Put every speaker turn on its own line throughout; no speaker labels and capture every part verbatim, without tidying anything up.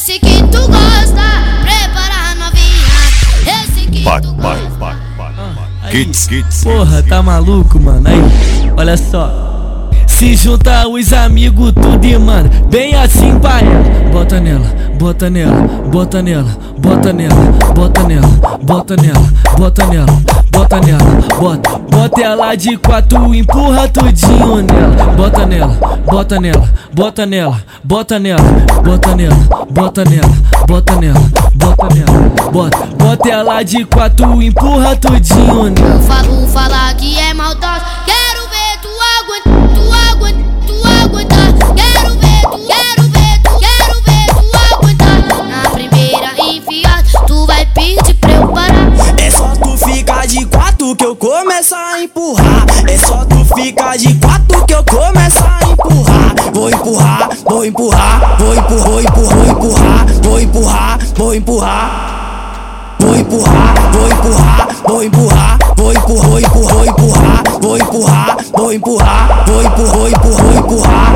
sei que tu gosta, prepara novinha. Eu sei que
Vai,
tu
vai,
gosta.
vai, vai, vai.
Aí,
Kits, kits.
porra, tá maluco, mano? Aí, olha só. Se junta os amigos tudo e mano, bem assim pra ela. Bota nela, bota nela, bota nela, bota nela, bota nela, bota nela, bota nela, bota nela, bota, bota ela de quatro, empurra tudinho nela. Bota nela, bota nela, bota nela, bota nela, bota nela, bota nela, bota nela, bota nela, bota, bota ela de quatro, empurra tudinho nela.
Eu falo falar que é maldosa, quero ver tu aguentar, tu aguentar, tu aguentar. Quero ver tu, quero ver tu, quero ver tu aguentar. Na primeira enfiada, tu vai pedir pra eu parar.
É só tu ficar de quatro que eu começo a empurrar. É só tu ficar de quatro que eu começo a empurrar. Vou empurrar, vou empurrar, vou empurrar, vou empurrar, vou empurrar, vou empurrar. Vou empurrar, vou empurrar, vou empurrar, vou empurrar, vou empurrar, vou empurrar, vou empurrar, vou empurrar, vou empurrar, vou empurrar, vou empurrar.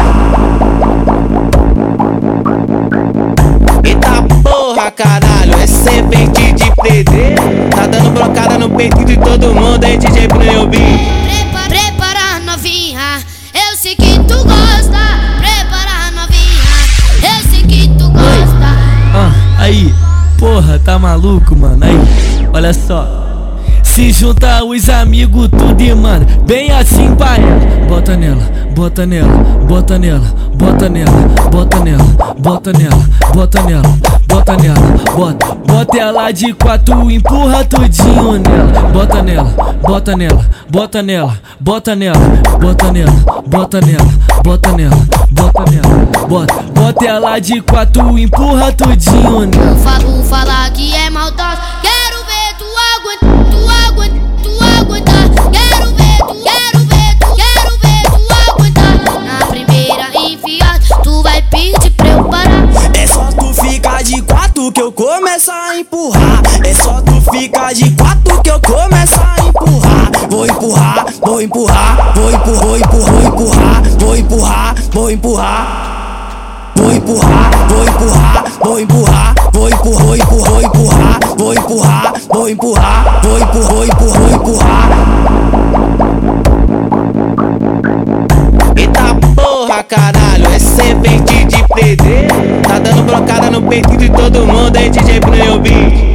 Eita porra, caralho, é serpente de prender. Tá dando brocada no peito de todo mundo, aí D J Pneubi.
Prepara, prepara novinha, eu sei que tu gosta. Prepara novinha, eu sei que tu gosta.
Ah, aí, porra, tá maluco, mano? Aí, olha só. Se junta os amigos tudo e mano, bem assim pra ela. Bota nela, bota nela, bota nela, bota nela, bota nela, bota nela, bota nela, bota nela, bota, bota ela de quatro, empurra tudinho nela. Bota nela, bota nela, bota nela, bota nela, bota nela, bota nela, bota nela, bota nela, bota, bota ela de quatro, empurra tudinho nela.
Eu falo falar que é maldosa, quero ver tu aguentar, tu aguentar, tu aguentar. Quero ver tu, quero ver tu, quero ver tu aguentar. Na primeira enfiada, tu vai pedir pra eu parar.
É só tu ficar de quatro que eu começo a empurrar. É só tu ficar de quatro que eu começo a empurrar. Vou empurrar, vou empurrar, vou empurrar, vou empurrar, vou empurrar, vou empurrar. Vou empurrar, vou empurrar, vou empurrar, vou empurrar, vou empurrar, vou empurrar, vou empurrar, vou empurrar, vou empurrar, vou empurrar, vou empurrar.
Eita porra, caralho, é serpente de prender. Tá dando brocada no peito de todo mundo, aí D J Pneubi.